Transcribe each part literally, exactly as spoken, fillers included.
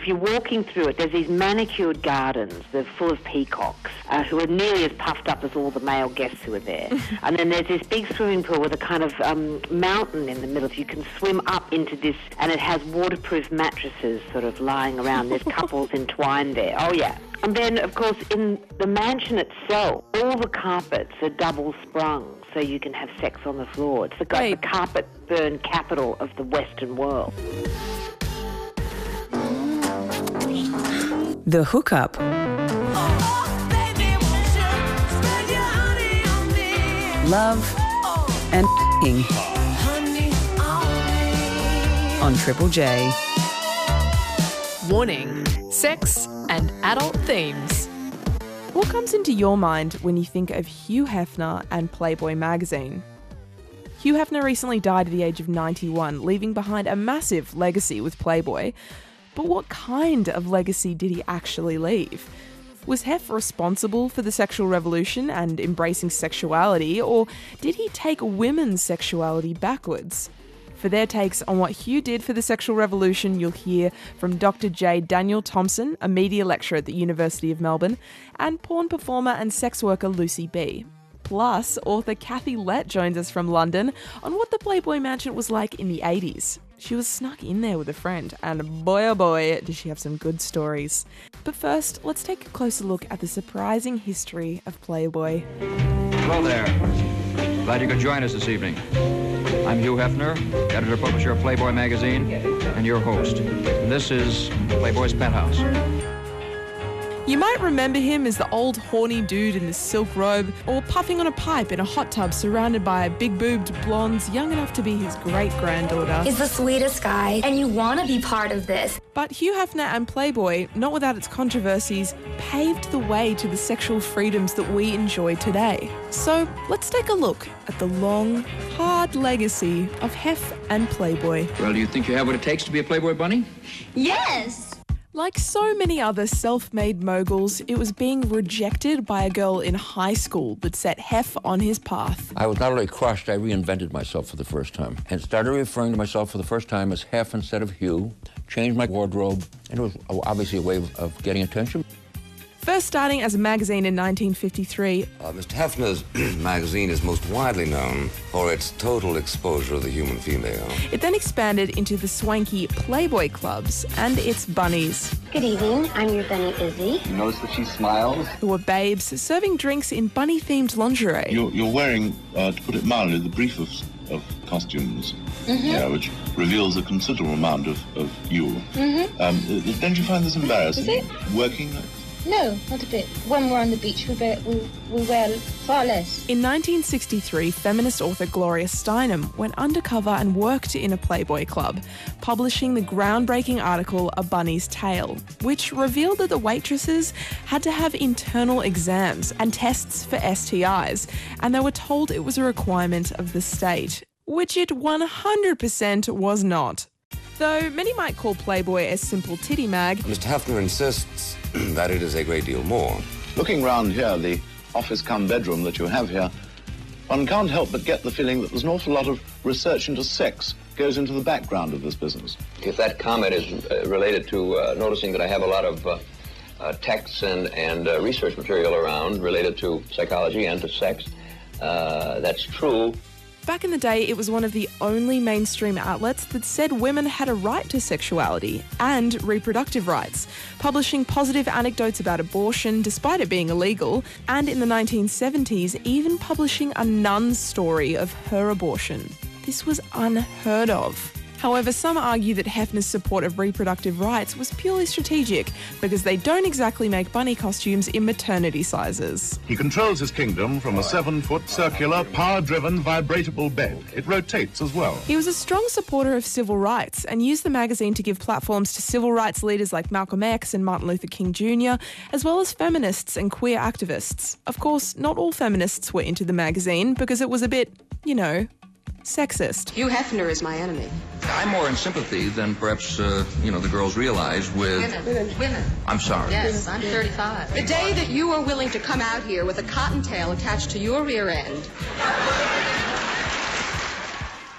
if you're walking through it, there's these manicured gardens. They're full of peacocks uh, who are nearly as puffed up as all the male guests who are there. And then there's this big swimming pool with a kind of um, mountain in the middle. So you can swim up into this, and it has waterproof mattresses sort of lying around. There's couples entwined there. Oh, yeah. And then, of course, in the mansion itself, all the carpets are double sprung, so you can have sex on the floor. It's the, the carpet burn capital of the Western world. The Hookup. Love and f***ing on Triple J. Warning: sex and adult themes. What comes into your mind when you think of Hugh Hefner and Playboy magazine? Hugh Hefner recently died at the age of ninety-one, leaving behind a massive legacy with Playboy. But what kind of legacy did he actually leave? Was Hef responsible for the sexual revolution and embracing sexuality, or did he take women's sexuality backwards? For their takes on what Hugh did for the sexual revolution, you'll hear from Doctor J. Daniel Thompson, a media lecturer at the University of Melbourne, and porn performer and sex worker Lucy B. Plus, author Kathy Lett joins us from London on what the Playboy Mansion was like in the eighties. She was snuck in there with a friend, and boy oh boy, did she have some good stories. But first, let's take a closer look at the surprising history of Playboy. Hello there. Glad you could join us this evening. I'm Hugh Hefner, editor-publisher of Playboy magazine, and your host. And this is Playboy's Penthouse. You might remember him as the old horny dude in the silk robe, or puffing on a pipe in a hot tub surrounded by big-boobed blondes young enough to be his great-granddaughter. He's the sweetest guy, and you want to be part of this. But Hugh Hefner and Playboy, not without its controversies, paved the way to the sexual freedoms that we enjoy today. So let's take a look at the long, hard legacy of Hef and Playboy. Well, do you think you have what it takes to be a Playboy bunny? Yes! Like so many other self-made moguls, it was being rejected by a girl in high school that set Hef on his path. I was not only crushed, I reinvented myself for the first time and started referring to myself for the first time as Hef instead of Hugh, changed my wardrobe, and it was obviously a way of getting attention. First starting as a magazine in nineteen fifty-three, uh, Mister Hefner's magazine is most widely known for its total exposure of the human female. It then expanded into the swanky Playboy clubs and its bunnies. Good evening, I'm your bunny Izzy. You notice that she smiles? Who were babes serving drinks in bunny-themed lingerie. You're, you're wearing, uh, to put it mildly, the briefest of costumes, mm-hmm. yeah, which reveals a considerable amount of, of you. Mm-hmm. Um, don't you find this embarrassing? Is it? Working? No, not a bit. When we're on the beach, we wear, we, we wear far less. In nineteen sixty-three, feminist author Gloria Steinem went undercover and worked in a Playboy club, publishing the groundbreaking article A Bunny's Tale, which revealed that the waitresses had to have internal exams and tests for S T Is, and they were told it was a requirement of the state, which it one hundred percent was not. Though many might call Playboy a simple titty mag, Mister Hefner insists that it is a great deal more. Looking round here, the office-cum-bedroom that you have here, one can't help but get the feeling that there's an awful lot of research into sex goes into the background of this business. If that comment is uh, related to uh, noticing that I have a lot of uh, uh, texts and, and uh, research material around related to psychology and to sex, uh, that's true. Back in the day, it was one of the only mainstream outlets that said women had a right to sexuality and reproductive rights, publishing positive anecdotes about abortion despite it being illegal, and in the nineteen seventies, even publishing a nun's story of her abortion. This was unheard of. However, some argue that Hefner's support of reproductive rights was purely strategic because they don't exactly make bunny costumes in maternity sizes. He controls his kingdom from a seven-foot circular, power-driven, vibratable bed. It rotates as well. He was a strong supporter of civil rights and used the magazine to give platforms to civil rights leaders like Malcolm X and Martin Luther King Junior, as well as feminists and queer activists. Of course, not all feminists were into the magazine because it was a bit, you know, sexist. Hugh Hefner is my enemy. I'm more in sympathy than perhaps, uh, you know, the girls realize with... Women. Women. I'm sorry. Yes, I'm thirty-five. The day that you are willing to come out here with a cottontail attached to your rear end...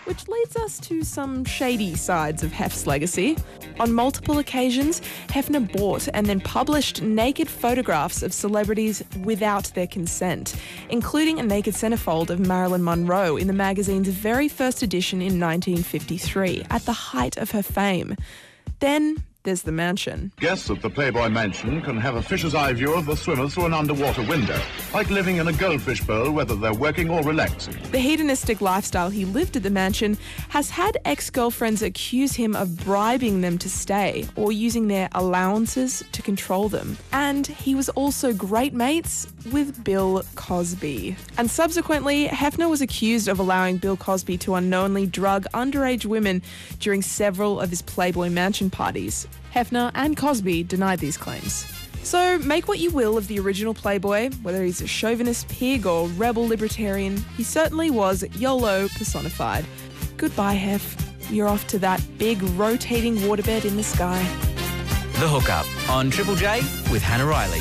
Which leads us to some shady sides of Hef's legacy. On multiple occasions, Hefner bought and then published naked photographs of celebrities without their consent, including a naked centerfold of Marilyn Monroe in the magazine's very first edition in nineteen fifty-three, at the height of her fame. Then there's the mansion. Guests at the Playboy Mansion can have a fish's eye view of the swimmers through an underwater window, like living in a goldfish bowl, whether they're working or relaxing. The hedonistic lifestyle he lived at the mansion has had ex-girlfriends accuse him of bribing them to stay or using their allowances to control them. And he was also great mates with Bill Cosby. And subsequently, Hefner was accused of allowing Bill Cosby to unknowingly drug underage women during several of his Playboy Mansion parties. Hefner and Cosby denied these claims. So make what you will of the original Playboy, whether he's a chauvinist pig or rebel libertarian, he certainly was YOLO personified. Goodbye, Hef. You're off to that big rotating waterbed in the sky. The Hookup on Triple J with Hannah Riley.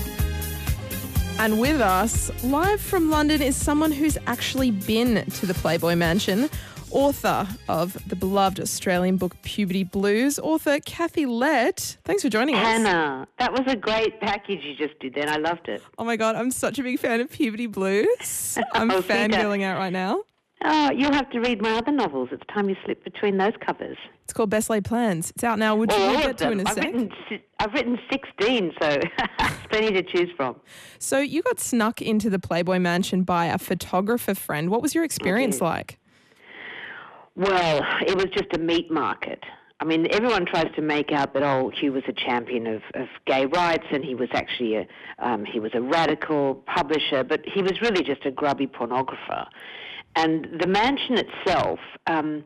And with us, live from London, is someone who's actually been to the Playboy Mansion. Author of the beloved Australian book Puberty Blues, author Kathy Lett. Thanks for joining us. Hannah, that was a great package you just did then. I loved it. Oh my God, I'm such a big fan of Puberty Blues. I'm oh, fangirling out right now. Oh, you'll have to read my other novels. It's time you slip between those covers. It's called Best Laid Plans. It's out now. Would you All get to in a I've sec? Written, I've written sixteen, so plenty to choose from. So you got snuck into the Playboy Mansion by a photographer friend. What was your experience okay. like? Well, it was just a meat market. I mean, everyone tries to make out that, oh, Hugh was a champion of, of gay rights and he was actually a, um, he was a radical publisher, but he was really just a grubby pornographer. And the mansion itself, um,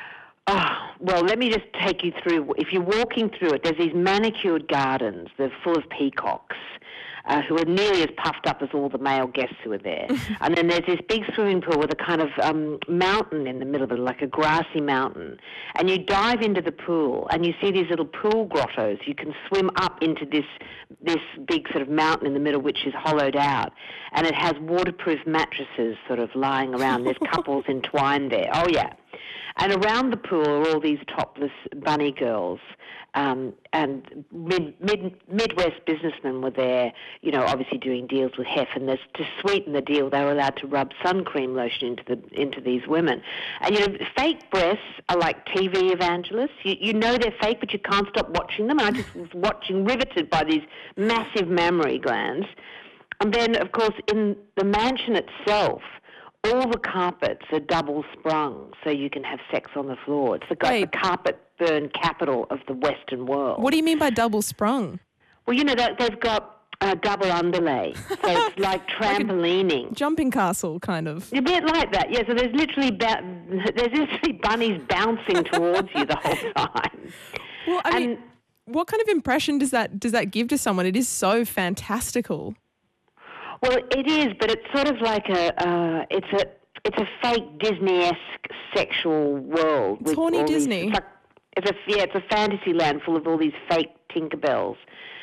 oh, well, let me just take you through. If you're walking through it, there's these manicured gardens. They're full of peacocks. Uh, who are nearly as puffed up as all the male guests who are there. And then there's this big swimming pool with a kind of um, mountain in the middle of it, like a grassy mountain. And you dive into the pool, and you see these little pool grottos. You can swim up into this this big sort of mountain in the middle, which is hollowed out. And it has waterproof mattresses sort of lying around. There's couples entwined there. Oh, yeah. And around the pool are all these topless bunny girls. Um, and mid, mid, Midwest businessmen were there, you know, obviously doing deals with Hef. And this, to sweeten the deal, they were allowed to rub sun cream lotion into the into these women. And, you know, fake breasts are like T V evangelists. You, you know they're fake, but you can't stop watching them. And I just was watching, riveted by these massive mammary glands. And then, of course, in the mansion itself, all the carpets are double sprung, so you can have sex on the floor. It's the, the carpet burn capital of the Western world. What do you mean by double sprung? Well, you know, they've got a double underlay, so it's like trampolining. Like jumping castle, kind of. A bit like that, yeah. So there's literally ba- there's literally bunnies bouncing towards you the whole time. Well, I and, mean, what kind of impression does that does that give to someone? It is so fantastical. Well, it is, but it's sort of like a uh, it's a it's a fake Disney-esque sexual world. It's horny Disney. These, it's, like, it's a yeah, it's a fantasy land full of all these fake Tinkerbells.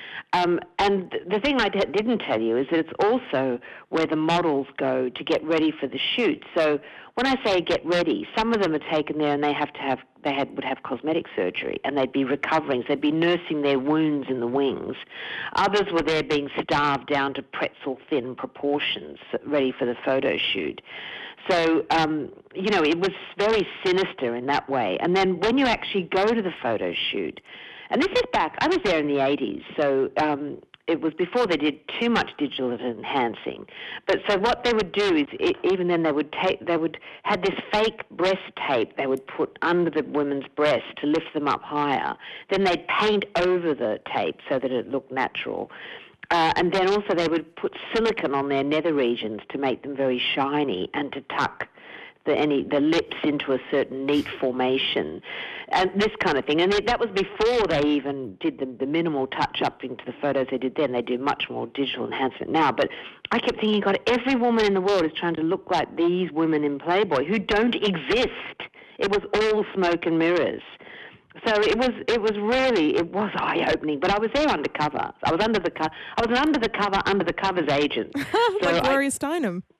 Um, and the thing I d- didn't tell you is that it's also where the models go to get ready for the shoot. So when I say get ready, some of them are taken there and they have to have they had would have cosmetic surgery and they'd be recovering. So they'd be nursing their wounds in the wings. Others were there being starved down to pretzel thin proportions, ready for the photo shoot. So, um, you know, it was very sinister in that way. And then when you actually go to the photo shoot, and this is back, I was there in the eighties, so um, it was before they did too much digital enhancing. But so what they would do is, it, even then they would take, they would had this fake breast tape they would put under the women's breasts to lift them up higher. Then they'd paint over the tape so that it looked natural. Uh, and then also they would put silicone on their nether regions to make them very shiny and to tuck the, any, the lips into a certain neat formation and this kind of thing. And that was before they even did the, the minimal touch-up into the photos they did then. They do much more digital enhancement now. But I kept thinking, God, every woman in the world is trying to look like these women in Playboy who don't exist. It was all smoke and mirrors. So it was it was really, it was eye-opening, but I was there undercover. I was under the co- I was an under the cover, under the covers agent. Like so Gloria I, Steinem.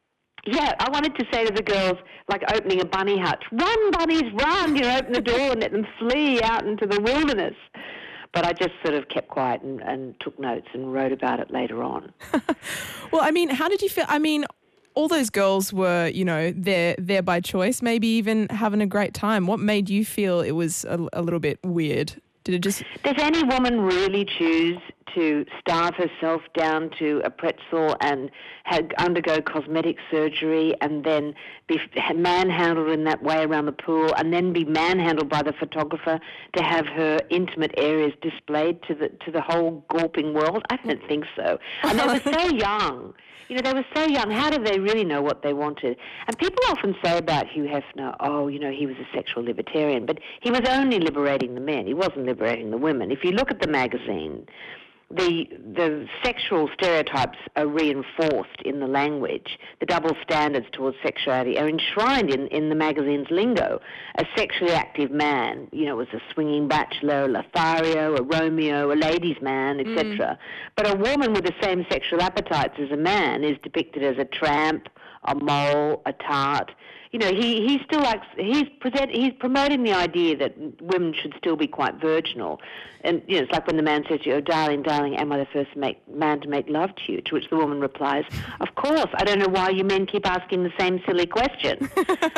Yeah, I wanted to say to the girls, like opening a bunny hutch, run, bunnies, run, you know, open the door and let them flee out into the wilderness. But I just sort of kept quiet and, and took notes and wrote about it later on. Well, I mean, how did you feel? I mean, all those girls were, you know, there there by choice, maybe even having a great time. What made you feel it was a, a little bit weird? Did it just... Does any woman really choose to starve herself down to a pretzel and have, undergo cosmetic surgery and then be manhandled in that way around the pool and then be manhandled by the photographer to have her intimate areas displayed to the to the whole gawping world? I don't think so. And they were so young. You know, they were so young. How did they really know what they wanted? And people often say about Hugh Hefner, oh, you know, he was a sexual libertarian, but he was only liberating the men. He wasn't liberating the women. If you look at the magazine, the the sexual stereotypes are reinforced in the language. The double standards towards sexuality are enshrined in, in the magazine's lingo. A sexually active man, you know, was a swinging bachelor, a Lothario, a Romeo, a ladies' man, et cetera. Mm. But a woman with the same sexual appetites as a man is depicted as a tramp, a mole, a tart. You know, he, he still likes, he's present, he's promoting the idea that women should still be quite virginal. And, you know, it's like when the man says to you, oh, darling, darling, am I the first make, man to make love to you? To which the woman replies, of course, I don't know why you men keep asking the same silly question.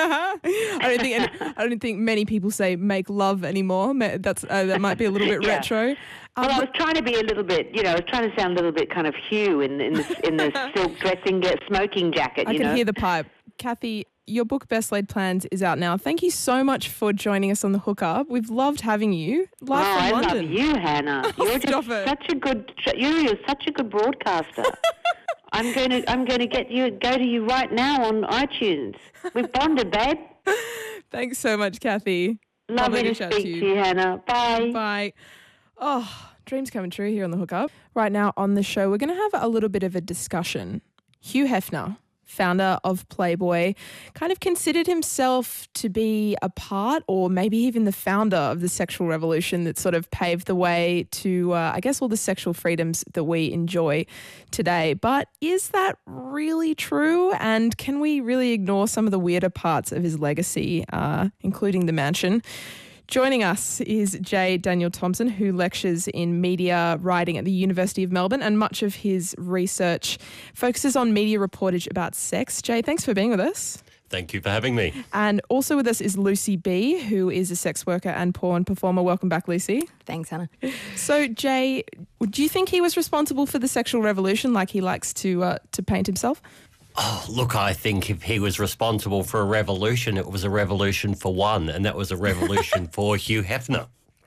I don't think any, I don't think many people say make love anymore. That's uh, that might be a little bit yeah. retro. Um, well, I was trying to be a little bit, you know, I was trying to sound a little bit kind of Hugh in, in, the, in the silk dressing smoking jacket, I you can know. hear the pipe. Kathy, your book, Best Laid Plans, is out now. Thank you so much for joining us on The Hookup. We've loved having you. Live oh, from I London. love you, Hannah. You're Oh, just such a good. You're, you're such a good broadcaster. I'm going to. I'm going to get you. Go to you right now on iTunes. We've bonded, babe. Thanks so much, Kathy. Lovely to chat speak to you. to you, Hannah. Bye. Bye. Oh, dreams coming true here on The Hookup. Right now on the show, we're going to have a little bit of a discussion. Hugh Hefner, founder of Playboy, kind of considered himself to be a part or maybe even the founder of the sexual revolution that sort of paved the way to, uh, I guess, all the sexual freedoms that we enjoy today. But is that really true? And can we really ignore some of the weirder parts of his legacy, uh, including the mansion? Joining us is J. Daniel Thompson, who lectures in media writing at the University of Melbourne, and much of his research focuses on media reportage about sex. Jay, thanks for being with us. Thank you for having me. And also with us is Lucy B., who is a sex worker and porn performer. Welcome back, Lucy. Thanks, Hannah. So, Jay, do you think he was responsible for the sexual revolution, like he likes to uh, to paint himself? Oh, look, I think if he was responsible for a revolution, it was a revolution for one, and that was a revolution for Hugh Hefner.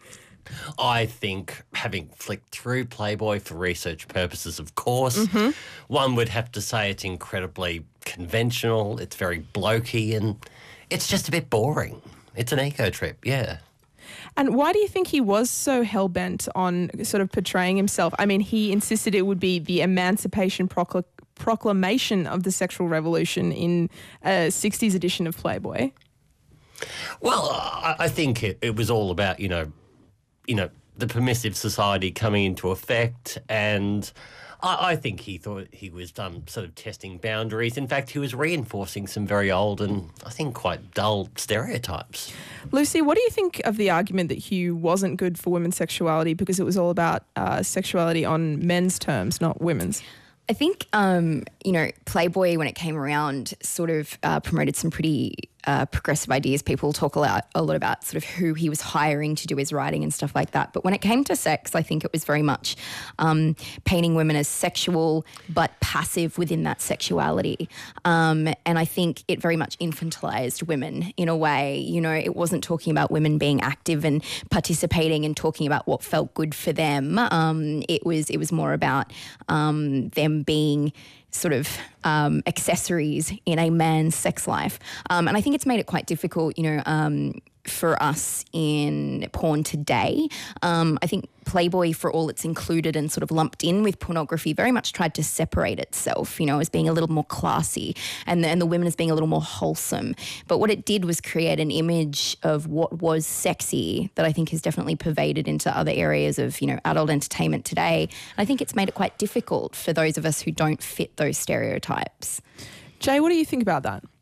I think, having flicked through Playboy for research purposes, of course, mm-hmm. one would have to say it's incredibly conventional, it's very blokey, and it's just a bit boring. It's an eco trip, yeah. And why do you think he was so hell-bent on sort of portraying himself? I mean, he insisted it would be the Emancipation Proclamation proclamation of the sexual revolution in a sixties edition of Playboy. Well, I, I think it, it was all about, you know, you know, the permissive society coming into effect, and I, I think he thought he was um, sort of testing boundaries. In fact, he was reinforcing some very old and I think quite dull stereotypes. Lucy, what do you think of the argument that Hugh wasn't good for women's sexuality because it was all about uh, sexuality on men's terms, not women's? I think, um, you know, Playboy, when it came around, sort of uh, promoted some pretty uh, progressive ideas. People talk a lot, a lot about sort of who he was hiring to do his writing and stuff like that. But when it came to sex, I think it was very much um, painting women as sexual but passive within that sexuality. Um, and I think it very much infantilized women in a way. You know, it wasn't talking about women being active and participating and talking about what felt good for them. Um, it was it was more about um, them being sort of um, accessories in a man's sex life. Um, and I think it's made it quite difficult, you know, um, for us in porn today. Um, I think Playboy, for all it's included and sort of lumped in with pornography, very much tried to separate itself, you know, as being a little more classy and the, and the women as being a little more wholesome. But what it did was create an image of what was sexy that I think has definitely pervaded into other areas of, you know, adult entertainment today. And I think it's made it quite difficult for those of us who don't fit those stereotypes. Jay, what do you think about that?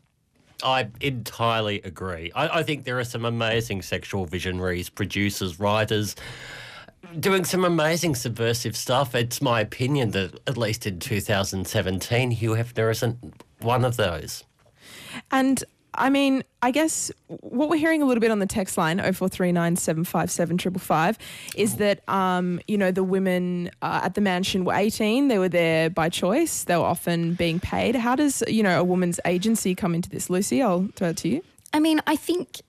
I entirely agree. I, I think there are some amazing sexual visionaries, producers, writers, doing some amazing subversive stuff. It's my opinion that, at least in two thousand seventeen, Hugh Hefner isn't one of those. And I mean, I guess what we're hearing a little bit on the text line, oh four three nine, seven five seven, five five five, is that, um, you know, the women uh, at the mansion were eighteen. They were there by choice. They were often being paid. How does, you know, a woman's agency come into this? Lucy, I'll throw it to you. I mean, I think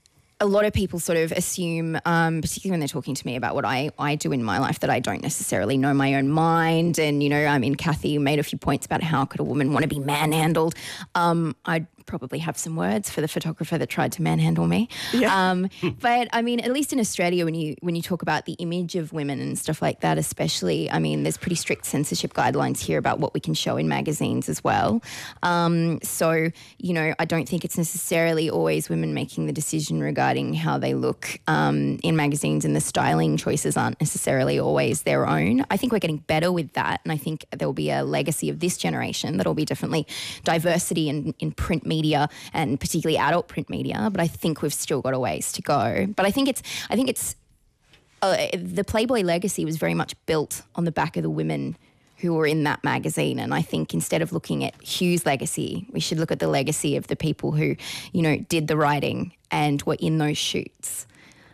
a lot of people sort of assume, um, particularly when they're talking to me about what I, I do in my life, that I don't necessarily know my own mind. And, you know, I mean, Kathy made a few points about how could a woman want to be manhandled. Um, I'd probably have some words for the photographer that tried to manhandle me. Yeah. Um, but, I mean, at least in Australia, when you when you talk about the image of women and stuff like that especially, I mean, there's pretty strict censorship guidelines here about what we can show in magazines as well. Um, so, you know, I don't think it's necessarily always women making the decision regarding how they look um, in magazines, and the styling choices aren't necessarily always their own. I think we're getting better with that, and I think there will be a legacy of this generation that will be definitely diversity in, in print media. media and particularly adult print media, but I think we've still got a ways to go. But I think it's, I think it's, uh, the Playboy legacy was very much built on the back of the women who were in that magazine. And I think instead of looking at Hugh's legacy, we should look at the legacy of the people who, you know, did the writing and were in those shoots.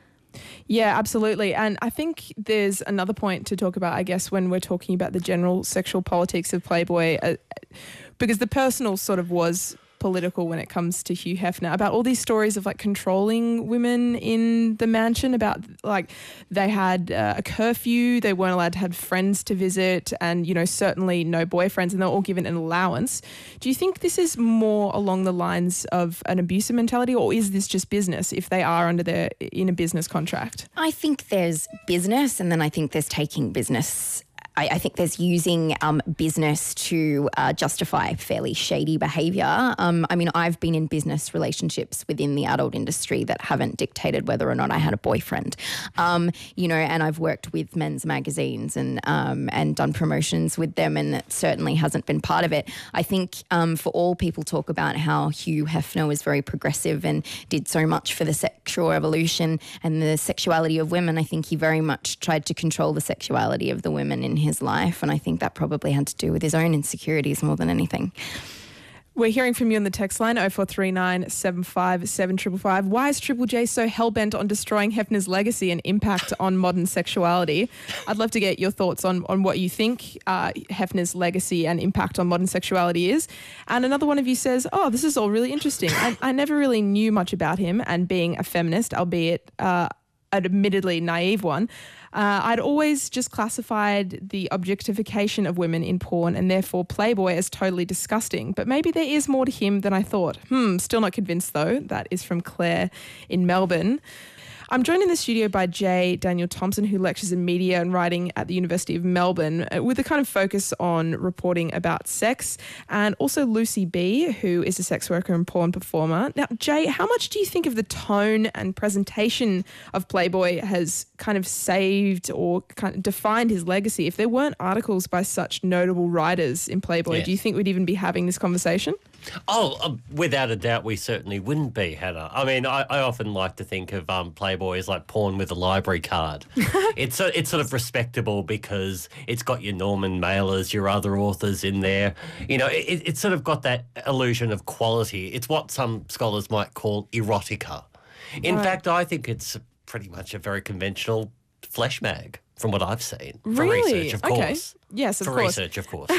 Yeah, absolutely. And I think there's another point to talk about, I guess, when we're talking about the general sexual politics of Playboy, uh, because the personal sort of was political when it comes to Hugh Hefner, about all these stories of like controlling women in the mansion, about like they had uh, a curfew, they weren't allowed to have friends to visit, and, you know, certainly no boyfriends, and they're all given an allowance. Do you think this is more along the lines of an abusive mentality, or is this just business if they are under their in a business contract? I think there's business, and then I think there's taking business. I, I think there's using um, business to uh, justify fairly shady behaviour. Um, I mean, I've been in business relationships within the adult industry that haven't dictated whether or not I had a boyfriend. Um, you know, and I've worked with men's magazines and um, and done promotions with them, and it certainly hasn't been part of it. I think um, for all people talk about how Hugh Hefner was very progressive and did so much for the sexual revolution and the sexuality of women, I think he very much tried to control the sexuality of the women in his life, and I think that probably had to do with his own insecurities more than anything. We're hearing from you on the text line, oh four three nine, seven five seven, five five five. Why is Triple J so hell-bent on destroying Hefner's legacy and impact on modern sexuality? I'd love to get your thoughts on, on what you think uh, Hefner's legacy and impact on modern sexuality is. And another one of you says, oh, this is all really interesting. I, I never really knew much about him, and being a feminist, albeit uh, an admittedly naive one, Uh, I'd always just classified the objectification of women in porn and therefore Playboy as totally disgusting. But maybe there is more to him than I thought. Hmm, still not convinced though. That is from Claire in Melbourne. I'm joined in the studio by J. Daniel Thompson, who lectures in media and writing at the University of Melbourne, with a kind of focus on reporting about sex, and also Lucy B., who is a sex worker and porn performer. Now, Jay, how much do you think of the tone and presentation of Playboy has kind of saved or kind of defined his legacy? If there weren't articles by such notable writers in Playboy, Yes. do you think we'd even be having this conversation? Oh, uh, without a doubt, we certainly wouldn't be, Hannah. I mean, I, I often like to think of um, Playboy as like porn with a library card. it's a, it's sort of respectable because it's got your Norman Mailers, your other authors in there. You know, it, it's sort of got that illusion of quality. It's what some scholars might call erotica. In Right. fact, I think it's pretty much a very conventional flesh mag, from what I've seen. For Really? research, of Okay. course. Yes, of For course. research, of course.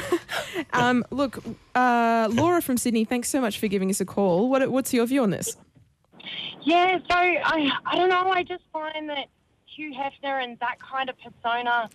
Um, look, uh, Laura from Sydney, thanks so much for giving us a call. What, what's your view on this? Yeah, so I I don't know, I just find that Hugh Hefner and that kind of persona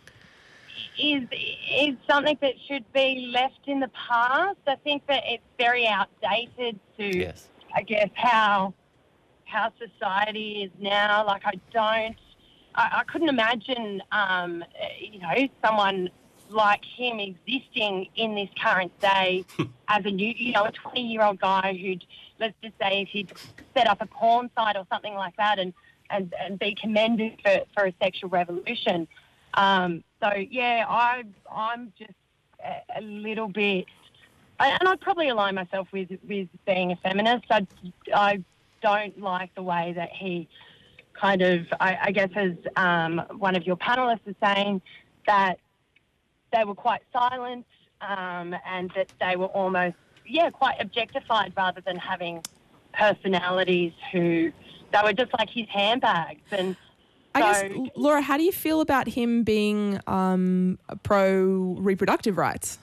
is is something that should be left in the past. I think that it's very outdated to, Yes. I guess, how how society is now. Like, I don't, I, I couldn't imagine, um, you know, someone like him existing in this current day as a new, you know, a twenty-year-old guy who'd, let's just say, if he'd set up a porn site or something like that and, and, and be commended for, for a sexual revolution. Um, so, yeah, I, I'm just a, a little bit I, and I'd probably align myself with with being a feminist. I, I don't like the way that he kind of, I, I guess as um, one of your panellists is saying, that they were quite silent um, and that they were almost, yeah, quite objectified rather than having personalities who, they were just like his handbags. And I so, guess, Laura, how do you feel about him being um, pro-reproductive rights?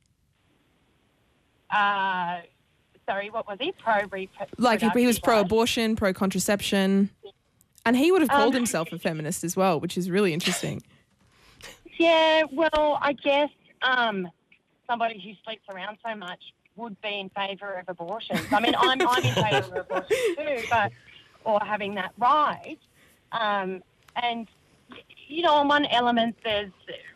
Uh, sorry, what was he? Pro-reproductive Like he was pro-abortion, pro-contraception, and he would have called Um, himself a feminist as well, which is really interesting. Yeah, well, I guess um, somebody who sleeps around so much would be in favour of abortions. I mean, I'm, I'm in favour of abortion too, but or having that right. Um, and, you know, on one element, there's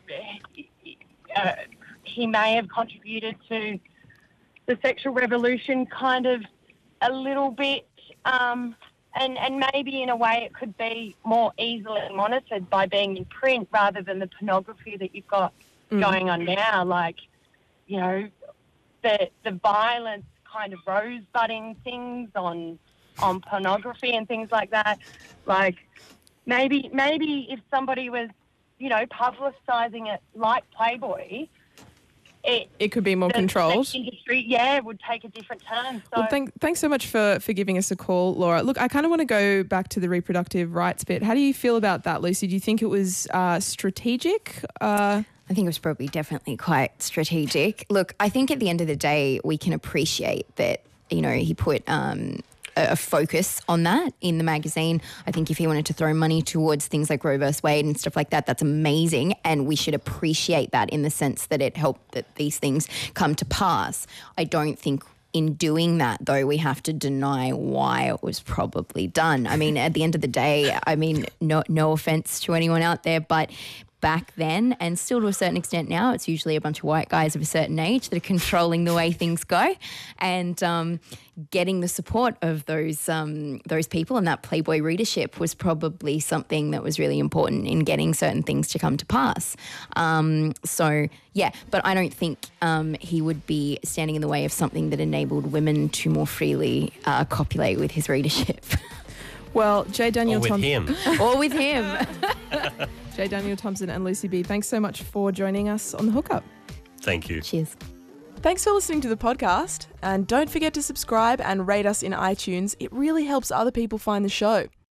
uh, he may have contributed to the sexual revolution kind of a little bit, um, and, and maybe in a way it could be more easily monitored by being in print rather than the pornography that you've got Mm. going on now. Like, you know, the the violent kind of rose-budding things on on pornography and things like that. Like, maybe maybe if somebody was, you know, publicising it like Playboy, it It could be more the controlled. sex industry, yeah, would take a different turn. So, Well, thank, thanks so much for, for giving us a call, Laura. Look, I kind of want to go back to the reproductive rights bit. How do you feel about that, Lucy? Do you think it was uh, strategic? Uh, I think it was probably definitely quite strategic. Look, I think at the end of the day, we can appreciate that, you know, he put um, a, a focus on that in the magazine. I think if he wanted to throw money towards things like Roe versus Wade and stuff like that, that's amazing. And we should appreciate that in the sense that it helped that these things come to pass. I don't think in doing that, though, we have to deny why it was probably done. I mean, at the end of the day, I mean, no, no offense to anyone out there, but back then, and still to a certain extent now, it's usually a bunch of white guys of a certain age that are controlling the way things go, and um, getting the support of those um, those people and that Playboy readership was probably something that was really important in getting certain things to come to pass. Um, so, yeah, but I don't think um, he would be standing in the way of something that enabled women to more freely uh, copulate with his readership. Well, J. Daniel Or with Thompson. him. Or with him. J. Daniel Thompson and Lucy B, thanks so much for joining us on The Hookup. Thank you. Cheers. Thanks for listening to the podcast, and don't forget to subscribe and rate us in iTunes. It really helps other people find the show.